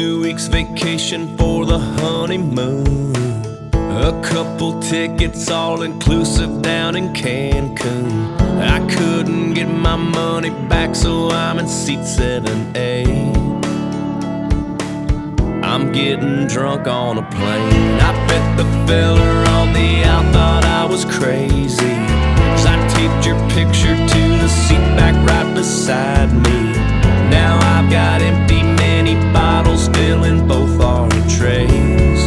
2 weeks vacation for the honeymoon. A couple tickets all inclusive down in Cancun. I couldn't get my money back, so I'm in seat 7A. I'm getting drunk on a plane. I bet the fella on the out thought I was crazy, 'cause I taped your picture to the seat back right beside me. Now I've got empty mini bottles filling both our trays.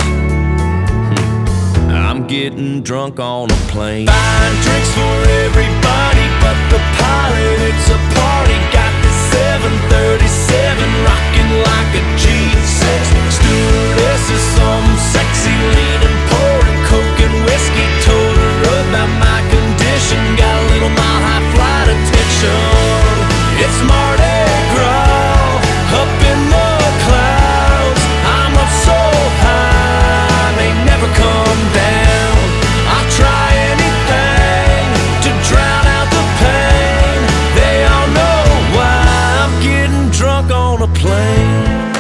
I'm getting drunk on a plane. Buying drinks for everybody but the pilot. It's a party. Got this 737 rocking like a G6. Stewardess is some sexy leaning, pouring coke and whiskey. Told her about my condition. Got a little mile high flight attention. It's Mardi Gras up in the clouds. I'm up so high, may never come down. I'll try anything to drown out the pain. They all know why I'm getting drunk on a plane.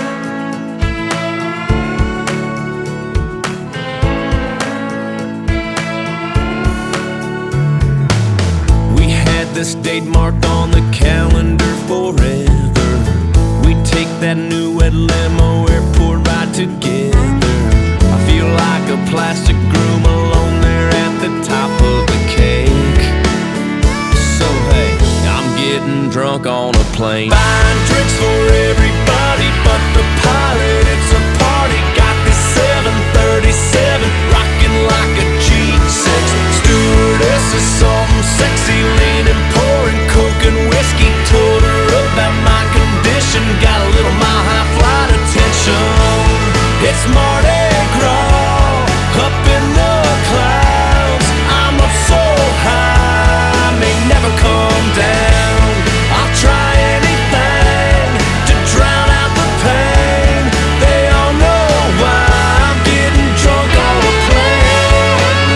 We had this date marked on the calendar forever. We take that new red limo airport ride together. I feel like a plastic groom alone there at the top of the cake. So hey, I'm getting drunk on a plane. Buying drinks for everybody but the pilot. It's a party. Got this 737 rocking like a G6. Stewardess is something sexy leaning, pouring coke and whiskey. Told her about my condition. Got a little mile high flight attention. It's Mardi Gras up in the clouds. I'm up so high, may never come down. I'll try anything to drown out the pain. They all know why I'm getting drunk on a plane.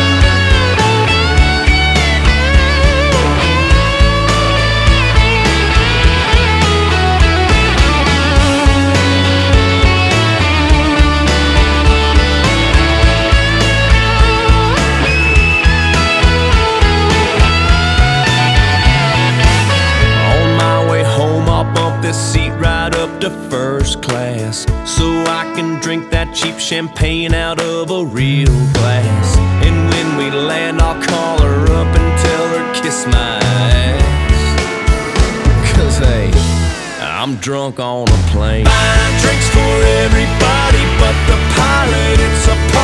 On my way home, I'll bump this seat right up to first class, so I can drink that cheap champagne out of a real glass. And when we land, I'll call her up and tell her kiss my ass. 'Cause hey, I'm drunk on a plane. Buying drinks for everybody but the pilot. It's a